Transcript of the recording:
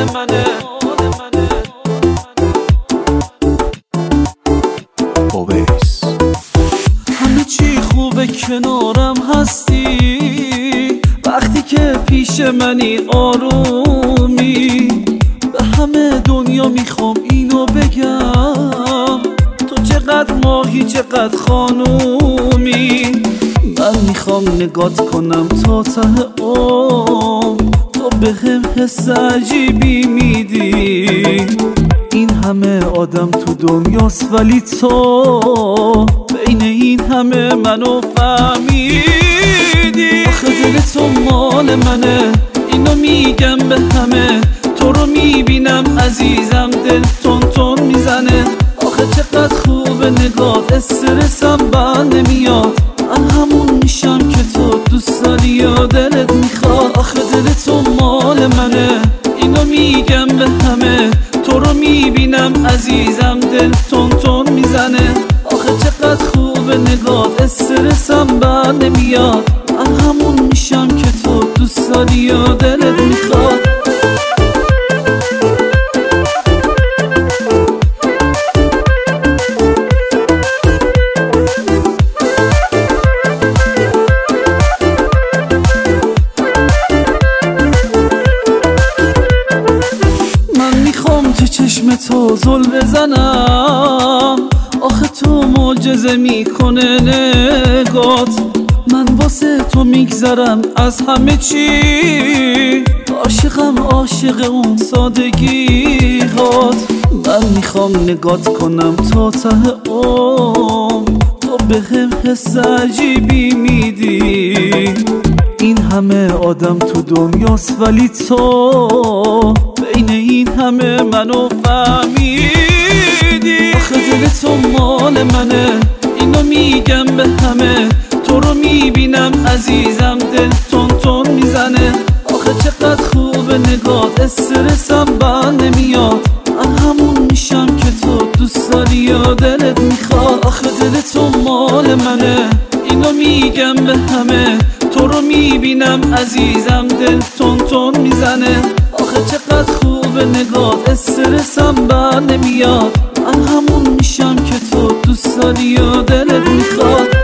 منه. همه چی خوبه کنارم هستی، وقتی که پیش منی آرومی. به همه دنیا میخوام اینو بگم، تو چقدر ماهی چقدر خانومی. من میخوام نگات کنم تا ته عمر، تو بهم حس عجیبی میدی. این همه آدم تو دنیاست ولی تو بین این همه منو فهمیدی. آخه دل تو مال منه، اینو میگم به همه. تو رو میبینم عزیزم دل تون تون میزنه. آخه چقدر خوبه نگات، استرسم بند نمیاد. من همون میشم که تو دوست داری یا دلت میخواد. آخه دل تو مال منه، اینو میگم به همه. تو رو میبینم عزیزم دل تون تون میزنه. آخه چقدر خوبه نگات، استرسم بند نمیاد. من همون میشم که تو دوست داری یا دلت میخواد. تو چشم تو زل بزنم، آخه تو معجزه میکنه نگات. من واسه تو میگذرم از همه چی، عاشقم عاشق اون سادگی هات. من میخوام نگات کنم تا ته عمر، تو بهم حس عجیبی میدی. این همه آدم تو دنیاست ولی تو بین این همه منو فهمیدی. آخه دل تو مال منه، اینو میگم به همه. تو رو میبینم عزیزم دل تون تون میزنه. آخه چقدر خوبه نگات، استرسم بند نمیاد. من همون میشم که تو دوست داری یا دلت میخواد. آخه دل تو مال منه، اینو میگم به همه. تو رو میبینم عزیزم دل تون تون میزنه. آخه چقدر خوبه نگات، استرسم بند نمیاد. من همون میشم که تو دوست داری یا دلت میخواد.